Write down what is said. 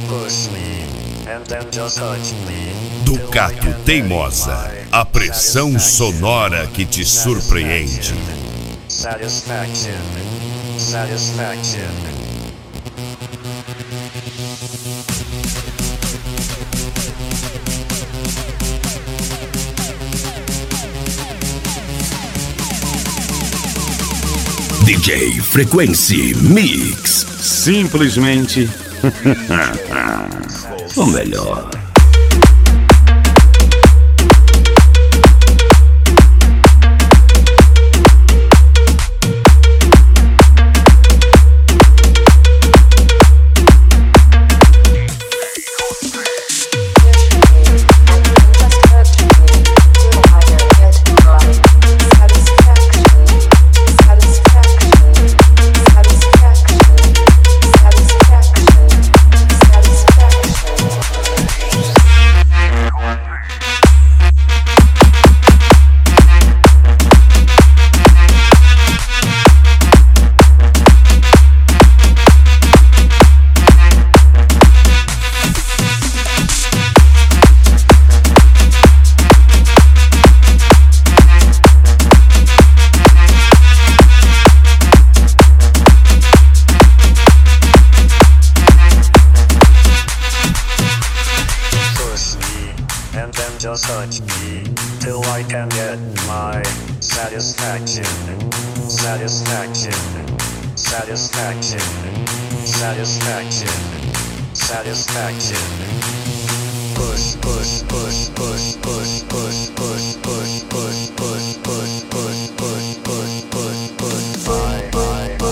Ducato Teimosa, a pressão sonora que te surpreende. Satisfaction. Satisfaction. DJ Frequency Mix. Simplesmente o melhor. Just touch me till I can get my satisfaction. Satisfaction. Satisfaction. Satisfaction. Satisfaction. Push, push, push, push, push, push, push, push, push, push, push, push, push, push, push, push, push.